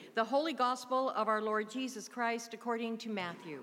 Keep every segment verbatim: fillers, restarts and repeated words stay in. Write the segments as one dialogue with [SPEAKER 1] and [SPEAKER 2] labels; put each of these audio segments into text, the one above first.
[SPEAKER 1] The Holy Gospel of our Lord Jesus Christ according to Matthew.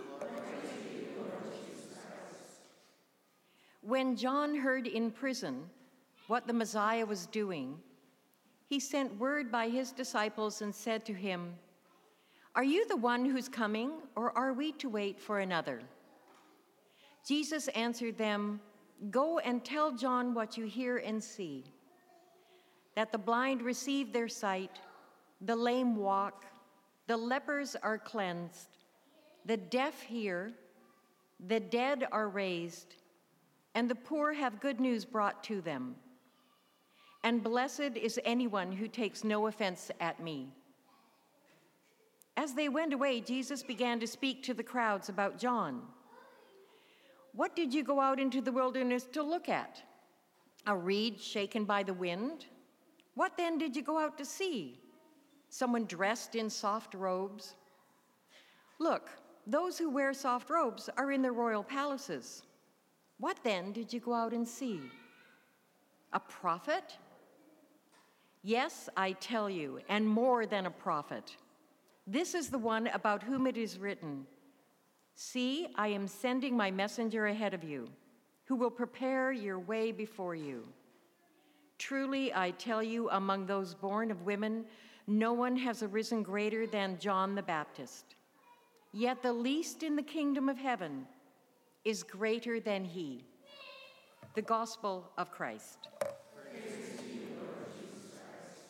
[SPEAKER 1] When John heard in prison what the Messiah was doing, he sent word by his disciples and said to him, "Are you the one who's coming, or are we to wait for another?" Jesus answered them, "Go and tell John what you hear and see, that the blind receive their sight, the lame walk, the lepers are cleansed, the deaf hear, the dead are raised, and the poor have good news brought to them. And blessed is anyone who takes no offense at me." As they went away, Jesus began to speak to the crowds about John. "What did you go out into the wilderness to look at? A reed shaken by the wind? What then did you go out to see? Someone dressed in soft robes? Look, those who wear soft robes are in the royal palaces. What then did you go out and see? A prophet? Yes, I tell you, and more than a prophet. This is the one about whom it is written, 'See, I am sending my messenger ahead of you, who will prepare your way before you.' Truly, I tell you, among those born of women, no one has arisen greater than John the Baptist. Yet the least in the kingdom of heaven is greater than he." The Gospel of Christ.
[SPEAKER 2] Praise to you, Lord Jesus Christ.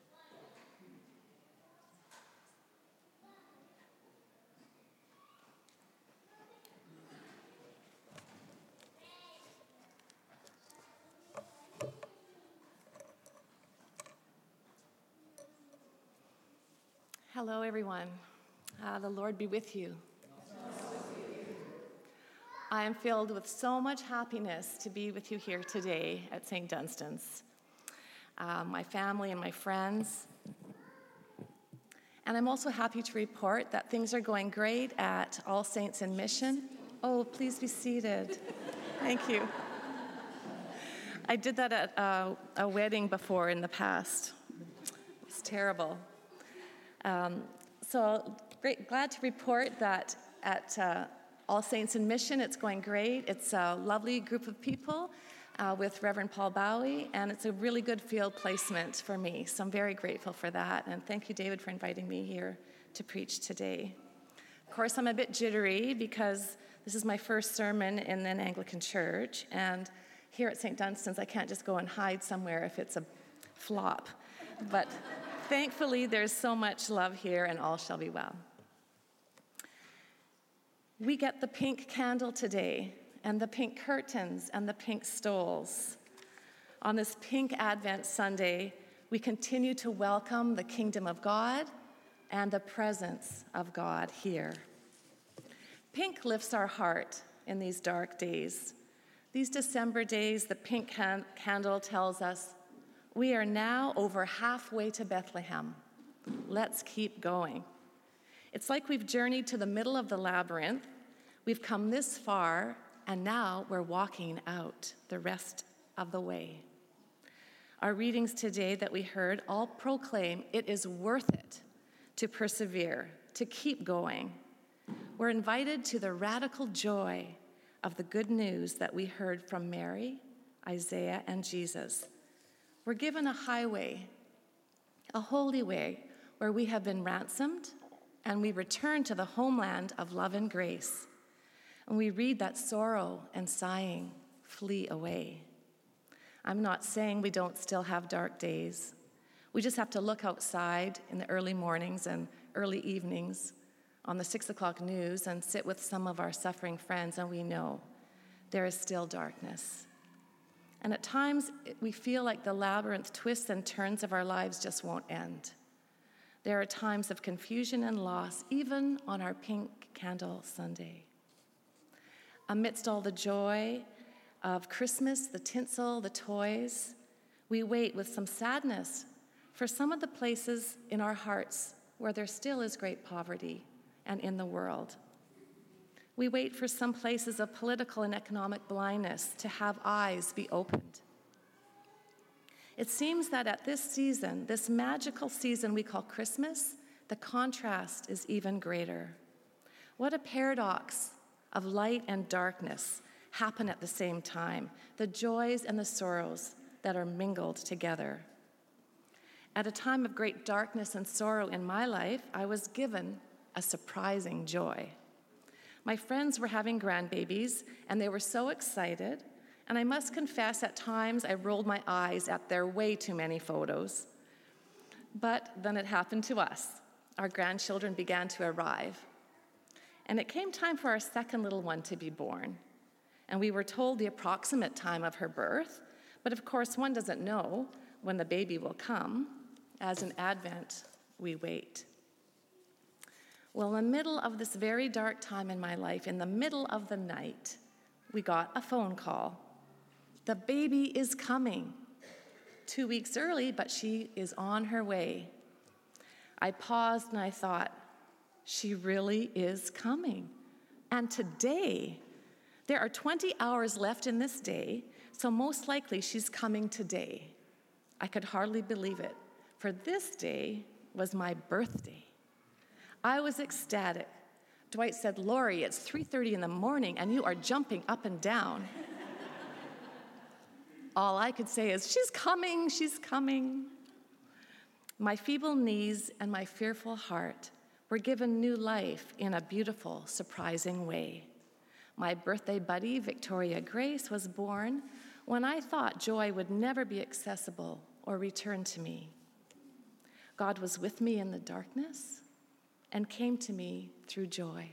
[SPEAKER 3] Hello, everyone. Uh, the Lord be with you. I am filled with so much happiness to be with you here today at Saint Dunstan's. Uh, my family and my friends. And I'm also happy to report that things are going great at All Saints in Mission. Oh, please be seated. Thank you. I did that at uh, a wedding before in the past. It was terrible. Um, so great, glad to report that at uh, All Saints in Mission, it's going great. It's a lovely group of people uh, with Reverend Paul Bowie, and it's a really good field placement for me. So I'm very grateful for that, and thank you, David, for inviting me here to preach today. Of course, I'm a bit jittery because this is my first sermon in an Anglican church, and here at Saint Dunstan's, I can't just go and hide somewhere if it's a flop. But thankfully, there's so much love here, and all shall be well. We get the pink candle today, and the pink curtains, and the pink stoles. On this pink Advent Sunday, we continue to welcome the kingdom of God and the presence of God here. Pink lifts our heart in these dark days. These December days, the pink can- candle tells us, we are now over halfway to Bethlehem. Let's keep going. It's like we've journeyed to the middle of the labyrinth. We've come this far, and now we're walking out the rest of the way. Our readings today that we heard all proclaim it is worth it to persevere, to keep going. We're invited to the radical joy of the good news that we heard from Mary, Isaiah, and Jesus. We're given a highway, a holy way, where we have been ransomed, and we return to the homeland of love and grace. And we read that sorrow and sighing flee away. I'm not saying we don't still have dark days. We just have to look outside in the early mornings and early evenings on the six o'clock news and sit with some of our suffering friends, and we know there is still darkness. And at times, we feel like the labyrinth twists and turns of our lives just won't end. There are times of confusion and loss, even on our pink candle Sunday. Amidst all the joy of Christmas, the tinsel, the toys, we wait with some sadness for some of the places in our hearts where there still is great poverty and in the world. We wait for some places of political and economic blindness to have eyes be opened. It seems that at this season, this magical season we call Christmas, the contrast is even greater. What a paradox of light and darkness happen at the same time, the joys and the sorrows that are mingled together. At a time of great darkness and sorrow in my life, I was given a surprising joy. My friends were having grandbabies, and they were so excited, and I must confess at times I rolled my eyes at their way too many photos. But then it happened to us. Our grandchildren began to arrive. And it came time for our second little one to be born. And we were told the approximate time of her birth, but of course one doesn't know when the baby will come. As in Advent, we wait. Well, in the middle of this very dark time in my life, in the middle of the night, we got a phone call. The baby is coming. Two weeks early, but she is on her way. I paused and I thought, she really is coming. And today, there are twenty hours left in this day, so most likely she's coming today. I could hardly believe it, for this day was my birthday. I was ecstatic. Dwight said, "Lori, it's three thirty in the morning and you are jumping up and down." All I could say is, she's coming, she's coming. My feeble knees and my fearful heart were given new life in a beautiful, surprising way. My birthday buddy, Victoria Grace, was born when I thought joy would never be accessible or return to me. God was with me in the darkness and came to me through joy.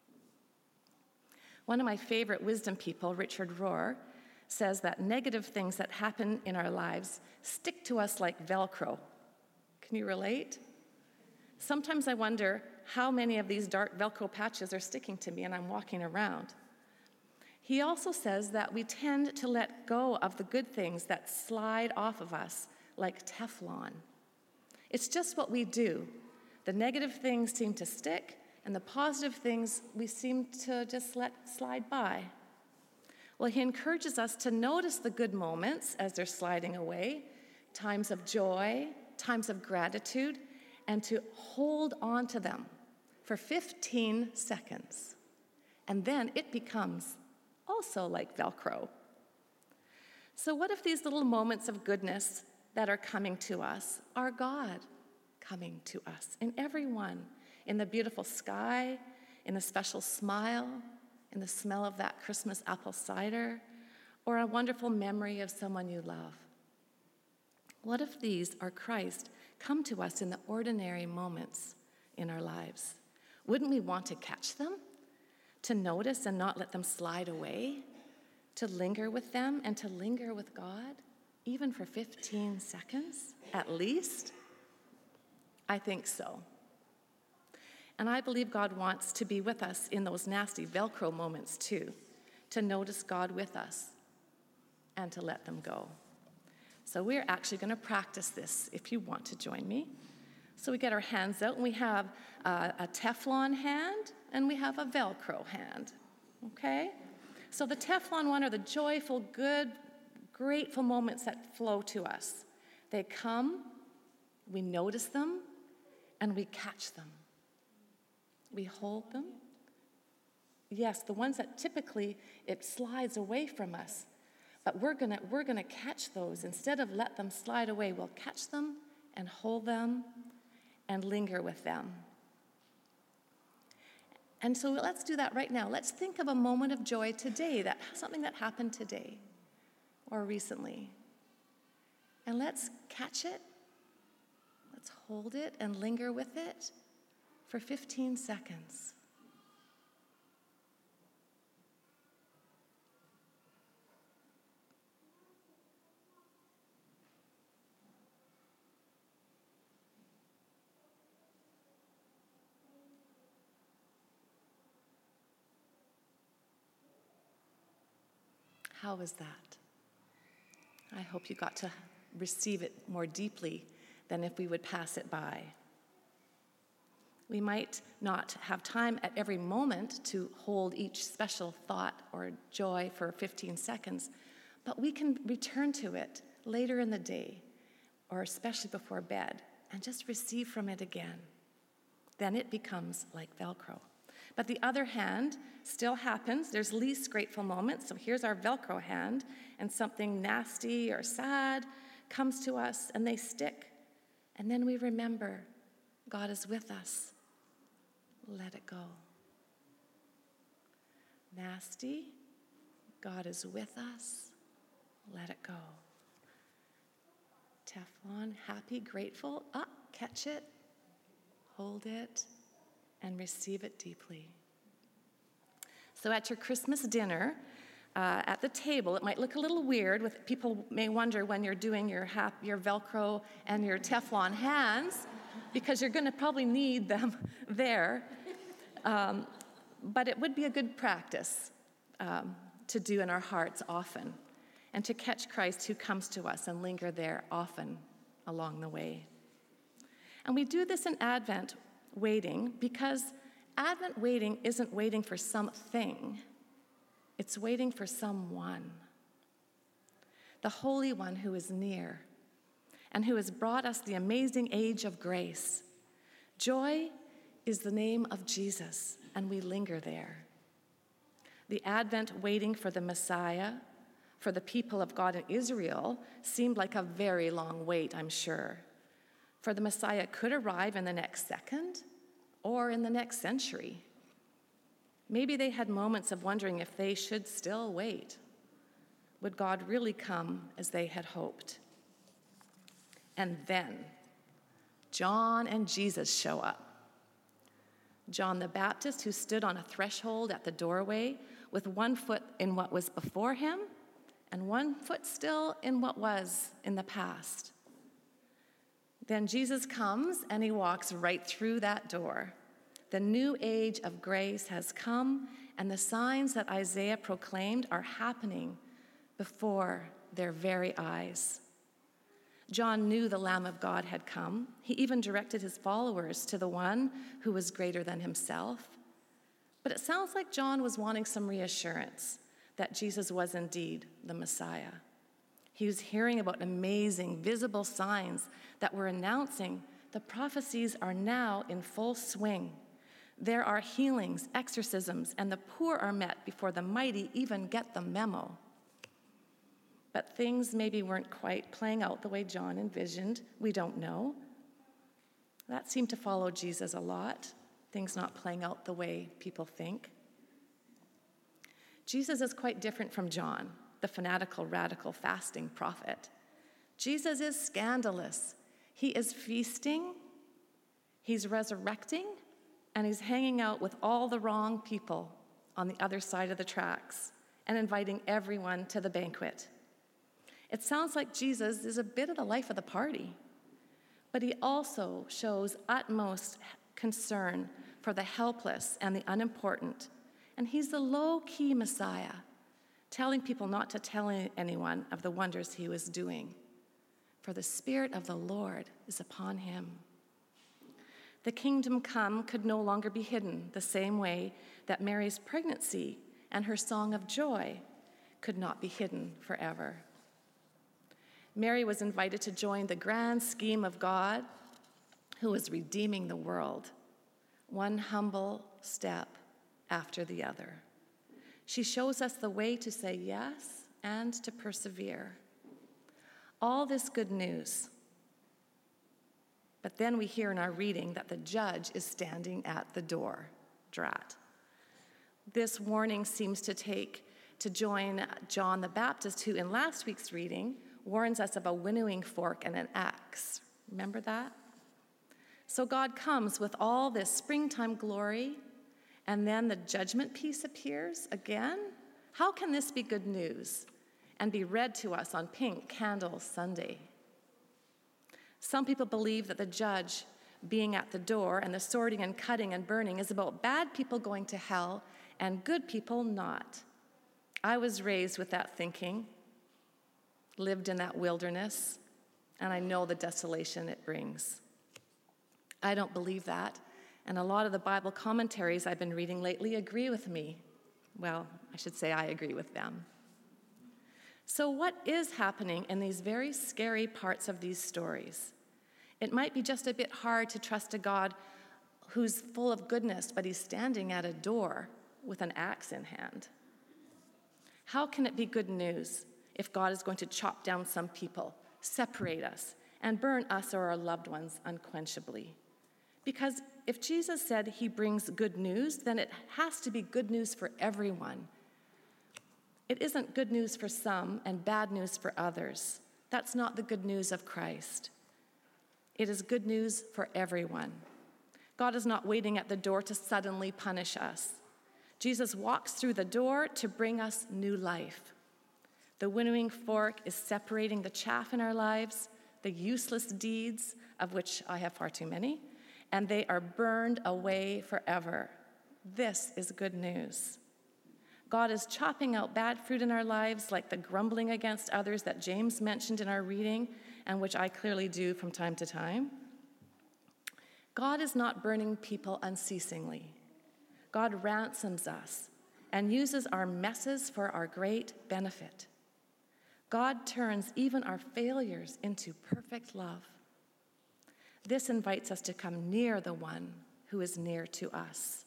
[SPEAKER 3] One of my favorite wisdom people, Richard Rohr, says that negative things that happen in our lives stick to us like Velcro. Can you relate? Sometimes I wonder how many of these dark Velcro patches are sticking to me and I'm walking around. He also says that we tend to let go of the good things that slide off of us like Teflon. It's just what we do. The negative things seem to stick, and the positive things we seem to just let slide by. Well, he encourages us to notice the good moments as they're sliding away, times of joy, times of gratitude, and to hold on to them for fifteen seconds. And then it becomes also like Velcro. So what if these little moments of goodness that are coming to us are God coming to us in everyone, in the beautiful sky, in the special smile, in the smell of that Christmas apple cider, or a wonderful memory of someone you love? What if these are Christ come to us in the ordinary moments in our lives? Wouldn't we want to catch them, to notice and not let them slide away, to linger with them and to linger with God, even for fifteen seconds at least? I think so. And I believe God wants to be with us in those nasty Velcro moments too, to notice God with us and to let them go. So we're actually going to practice this if you want to join me. So we get our hands out and we have a, a Teflon hand and we have a Velcro hand, okay? So the Teflon one are the joyful, good, grateful moments that flow to us. They come, we notice them, and we catch them. We hold them. Yes, the ones that typically it slides away from us, but we're gonna we're gonna catch those. Instead of let them slide away, we'll catch them and hold them and linger with them. And so let's do that right now. Let's think of a moment of joy today, that something that happened today or recently. And let's catch it. Let's hold it and linger with it for fifteen seconds. How was that? I hope you got to receive it more deeply than if we would pass it by. We might not have time at every moment to hold each special thought or joy for fifteen seconds, but we can return to it later in the day, or especially before bed, and just receive from it again. Then it becomes like Velcro. But the other hand still happens. There's least grateful moments. So here's our Velcro hand, and something nasty or sad comes to us, and they stick. And then we remember God is with us. Let it go. Nasty, God is with us. Let it go. Teflon, happy, grateful, up, catch it, hold it, and receive it deeply. So at your Christmas dinner, uh, at the table, it might look a little weird. With people may wonder when you're doing your hap- your Velcro and your Teflon hands, because you're going to probably need them there. Um, but it would be a good practice um, to do in our hearts often, and to catch Christ who comes to us and linger there often along the way. And we do this in Advent waiting because Advent waiting isn't waiting for something, it's waiting for someone. The Holy One who is near and who has brought us the amazing age of grace. Joy is the name of Jesus, and we linger there. The Advent waiting for the Messiah, for the people of God in Israel, seemed like a very long wait, I'm sure. For the Messiah could arrive in the next second or in the next century. Maybe they had moments of wondering if they should still wait. Would God really come as they had hoped? And then John and Jesus show up. John the Baptist, who stood on a threshold at the doorway with one foot in what was before him and one foot still in what was in the past. Then Jesus comes and he walks right through that door. The new age of grace has come, and the signs that Isaiah proclaimed are happening before their very eyes. John knew the Lamb of God had come. He even directed his followers to the one who was greater than himself. But it sounds like John was wanting some reassurance that Jesus was indeed the Messiah. He was hearing about amazing, visible signs that were announcing the prophecies are now in full swing. There are healings, exorcisms, and the poor are met before the mighty even get the memo. But things maybe weren't quite playing out the way John envisioned. We don't know. That seemed to follow Jesus a lot, things not playing out the way people think. Jesus is quite different from John, the fanatical, radical, fasting prophet. Jesus is scandalous. He is feasting, he's resurrecting, and he's hanging out with all the wrong people on the other side of the tracks and inviting everyone to the banquet. It sounds like Jesus is a bit of the life of the party, but he also shows utmost concern for the helpless and the unimportant, and he's the low-key Messiah, telling people not to tell anyone of the wonders he was doing, for the Spirit of the Lord is upon him. The kingdom come could no longer be hidden the same way that Mary's pregnancy and her song of joy could not be hidden forever. Mary was invited to join the grand scheme of God who was redeeming the world, one humble step after the other. She shows us the way to say yes and to persevere. All this good news. But then we hear in our reading that the judge is standing at the door. Drat. This warning seems to take to join John the Baptist, who in last week's reading warns us of a winnowing fork and an axe. Remember that? So God comes with all this springtime glory, and then the judgment piece appears again? How can this be good news and be read to us on Pink Candle Sunday? Some people believe that the judge being at the door and the sorting and cutting and burning is about bad people going to hell and good people not. I was raised with that thinking, lived in that wilderness, and I know the desolation it brings. I don't believe that, and a lot of the Bible commentaries I've been reading lately agree with me. Well, I should say I agree with them. So what is happening in these very scary parts of these stories? It might be just a bit hard to trust a God who's full of goodness, but he's standing at a door with an axe in hand. How can it be good news if God is going to chop down some people, separate us, and burn us or our loved ones unquenchably? Because if Jesus said he brings good news, then it has to be good news for everyone. It isn't good news for some and bad news for others. That's not the good news of Christ. It is good news for everyone. God is not waiting at the door to suddenly punish us. Jesus walks through the door to bring us new life. The winnowing fork is separating the chaff in our lives, the useless deeds, of which I have far too many, and they are burned away forever. This is good news. God is chopping out bad fruit in our lives, like the grumbling against others that James mentioned in our reading, and which I clearly do from time to time. God is not burning people unceasingly. God ransoms us and uses our messes for our great benefit. God turns even our failures into perfect love. This invites us to come near the one who is near to us.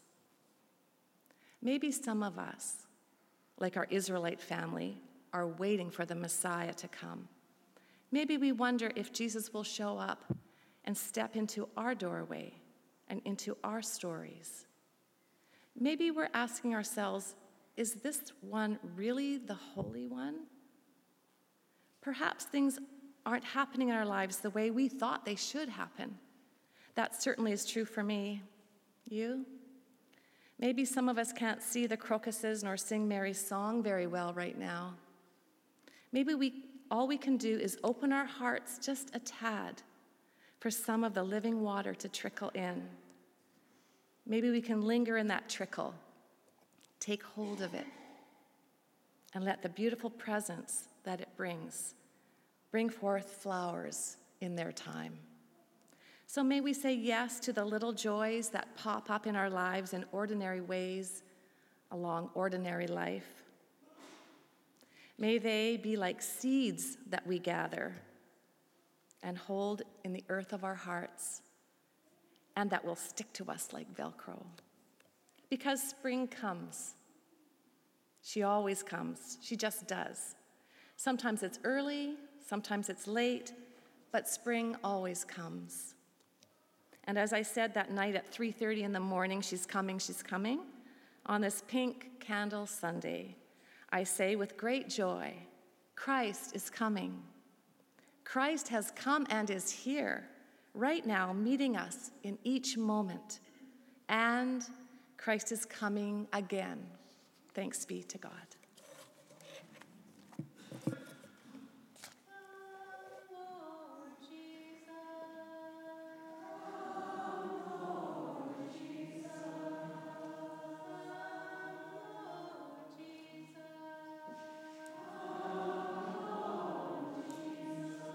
[SPEAKER 3] Maybe some of us, like our Israelite family, are waiting for the Messiah to come. Maybe we wonder if Jesus will show up and step into our doorway and into our stories. Maybe we're asking ourselves, is this one really the Holy One? Perhaps things aren't happening in our lives the way we thought they should happen. That certainly is true for me. You? Maybe some of us can't see the crocuses nor sing Mary's song very well right now. Maybe we all we can do is open our hearts just a tad for some of the living water to trickle in. Maybe we can linger in that trickle, take hold of it, and let the beautiful presence that it brings bring forth flowers in their time. So may we say yes to the little joys that pop up in our lives in ordinary ways along ordinary life. May they be like seeds that we gather and hold in the earth of our hearts, and that will stick to us like Velcro. Because spring comes. She always comes. She just does. Sometimes it's early, sometimes it's late, but spring always comes. And as I said that night at three thirty in the morning, she's coming, she's coming, on this pink candle Sunday, I say with great joy, Christ is coming. Christ has come and is here, right now, meeting us in each moment. And Christ is coming again. Thanks be to God.